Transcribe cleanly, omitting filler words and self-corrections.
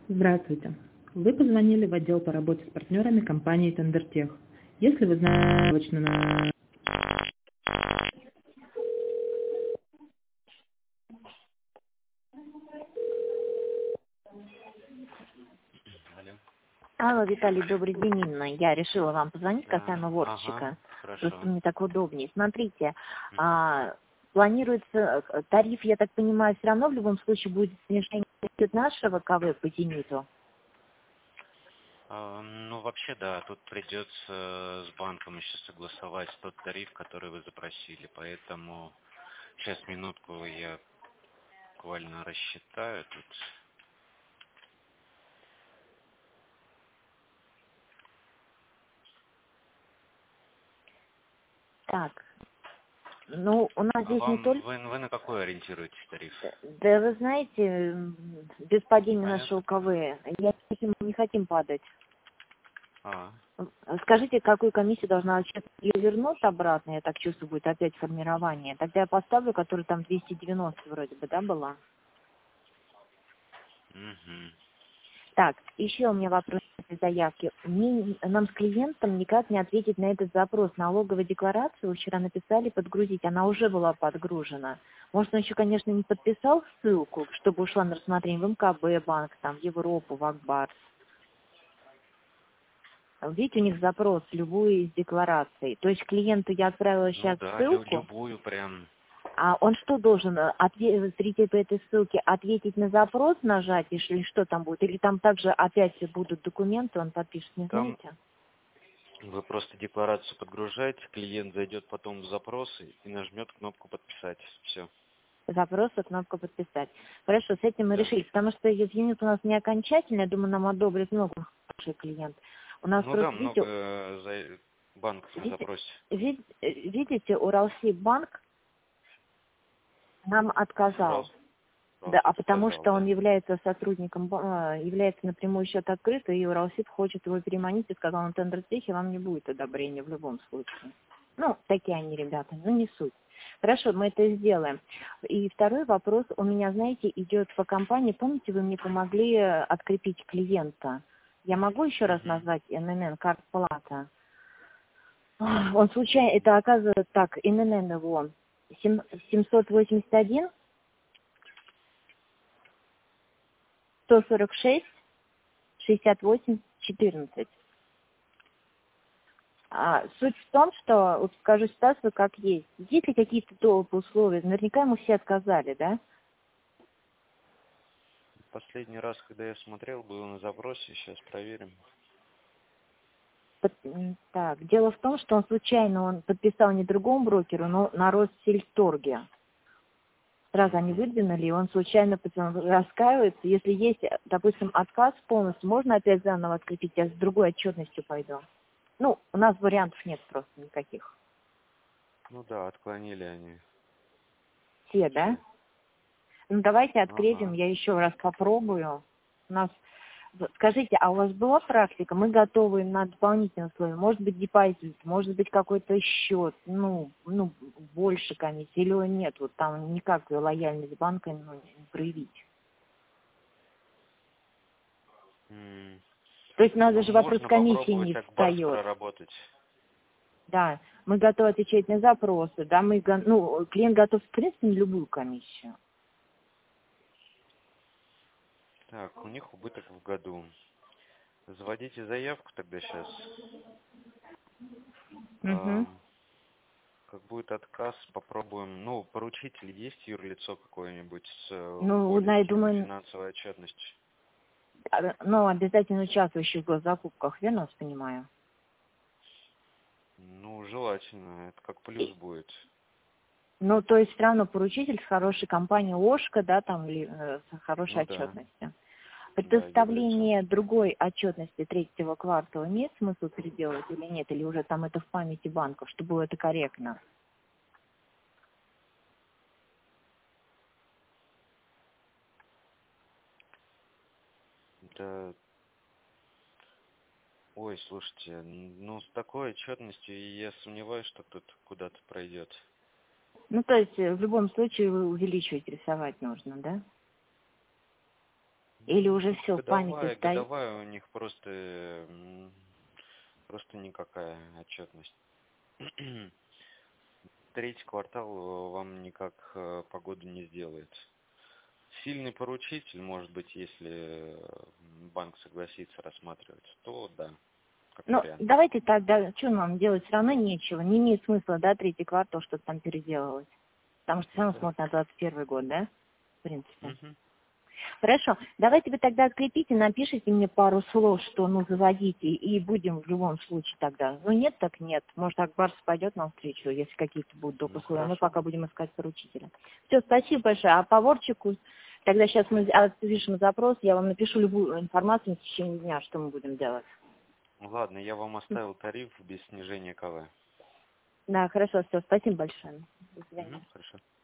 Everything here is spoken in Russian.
Здравствуйте. Вы позвонили в отдел по работе с партнерами компании Тендертех. Если вы знаете точно на... Алло. Алло, Виталий, добрый день, Инна. Я решила вам позвонить Да. касаемо Ага. вордчика. Просто Хорошо. мне так удобнее. Смотрите, Мгм. планируется тариф, я так понимаю, все равно в любом случае будет снижение нашего КВ по зениту. Ну, вообще, да, тут придется с банком еще согласовать тот тариф, который вы запросили. Поэтому сейчас минутку я буквально рассчитаю тут. Так, ну, у нас А здесь не вам только... вы на какой ориентируетесь тариф? Да вы знаете, без падения Понятно. нашего КВ, не хотим падать. А. Скажите, какую комиссию должна отчет ее вернуть обратно, я так чувствую, будет опять формирование. Тогда я поставлю, которая там 290 вроде бы, да, была? Угу. Так, еще у меня вопрос этой заявки. Нам с клиентом никак не ответить на этот запрос. Налоговой декларацию вы вчера написали подгрузить, она уже была подгружена. Может, он еще, конечно, не подписал ссылку, чтобы ушла на рассмотрение в МКБ банк, там, в Европу, в Акбар. Видите, у них запрос любую из деклараций. То есть клиенту я отправила Ну сейчас да, ссылку, любую прям. а он что должен, зритель по этой ссылке, ответить на запрос, нажать, или что там будет? Или там также опять будут документы, он подпишет, не Там знаете? вы просто декларацию подгружаете, клиент зайдет потом в запросы и нажмет кнопку подписать. Все. Запрос, кнопку подписать. Хорошо, с этим мы Да. решили, потому что юнит у нас не окончательный, я думаю, нам одобрит много хороший клиент. У нас Ну да, просто, много видите, банков на запросе. видите, Уралсиб-банк нам отказал. Да, Уралсиб потому отказал, что он да? является сотрудником, является напрямую счет открытый, и Уралсиб хочет его переманить и сказал, на Тендертехе вам не будет одобрения в любом случае. Ну, такие они ребята, ну не суть. Хорошо, мы это сделаем. И второй вопрос у меня, знаете, идет по компании. Помните, вы мне помогли открепить клиента? Я могу еще раз Угу. назвать ННН, картплата? Он случайно, это оказывается так, ННН его 781 146 68 14. Суть в том, что, вот скажу ситуацию как есть. Есть ли какие-то доп. Условия? Наверняка ему все отказали, да? Последний раз, когда я смотрел, был на запросе, сейчас проверим. Так, дело в том, что он подписал не другому брокеру, но на Россельторге. Сразу они Угу. выдвинули, и он случайно раскаивается. Если есть, допустим, отказ полностью, можно опять заново открепить, я с другой отчетностью пойду. Ну, у нас вариантов нет просто никаких. Ну да, отклонили они Все, да? все. Ну, давайте открепим, Ага. я еще раз попробую. У нас, скажите, а у вас была практика? Мы готовы на дополнительные условия. Может быть, депозит, может быть, какой-то счет, больше комиссии, или его нет, вот там никак лояльность банка не проявить. М. То есть у нас Ну, даже вопрос можно комиссии попробовать не Акбарс встает. проработать. Да, мы готовы отвечать на запросы, да, клиент готов, в принципе, на любую комиссию. Так, у них убыток в году. Заводите заявку тогда сейчас. Угу. Как будет отказ, попробуем. Ну, поручитель есть юрлицо какое-нибудь с Ну, да, я более-менее думаю, финансовой отчетностью? обязательно участвующий в госзакупках, верно вас понимаю? Ну, желательно. Это как плюс будет. Ну, то есть все равно поручитель с хорошей компанией ОШКО, да, там, с хорошей Ну да, отчетностью. да, юрлицо. Предоставление другой отчетности третьего квартала имеет смысл переделать или нет? Или уже там это в памяти банков, чтобы было это корректно? Да. Ой, слушайте, ну с такой отчетностью я сомневаюсь, что тут куда-то пройдет. Ну, то есть в любом случае вы увеличиваете, рисовать нужно, да? Или уже все в памяти стоит? Годовая у них просто никакая отчетность. Третий квартал вам никак погоду не сделает. Сильный поручитель, может быть, если банк согласится рассматривать, то да, как Ну, вариант. давайте тогда, что нам делать, все равно нечего. Не имеет смысла, да, третий квартал что-то там переделывать. Потому что все равно смотрят на 21 год, да, в принципе. Хорошо, давайте вы тогда открепите, напишите мне пару слов, что, ну, заводите, и будем в любом случае тогда. Ну, нет, так нет. Может, Акбарс пойдет навстречу, если какие-то будут допуски, а мы пока будем искать поручителя. Все, спасибо большое. А по ворчику, тогда сейчас мы отпишем запрос, я вам напишу любую информацию в течение дня, что мы будем делать. Ладно, я вам оставил тариф без снижения КВ. Да, хорошо, все, спасибо большое. До свидания. Хорошо.